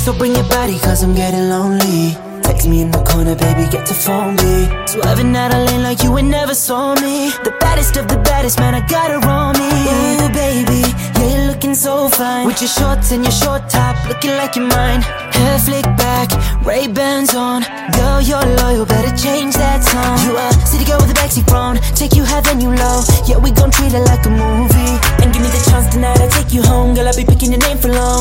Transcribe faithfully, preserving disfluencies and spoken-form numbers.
So bring your body cause I'm getting lonely. Text me in the corner, baby, get to phone me. Swerving out a lane like you ain't never saw me. The baddest of the baddest, man, I got her on me. Ooh, baby, yeah, you're looking so fine. With your shorts and your short top, looking like you're mine. Hair flick back, Ray-Bans on. Girl, you're loyal, better change that song. You a city girl with a backseat phone. Take you high, then you low. Yeah, we gon' treat it like a movie. And give me the chance tonight, I'll take you home. Girl, I'll be picking your name for long.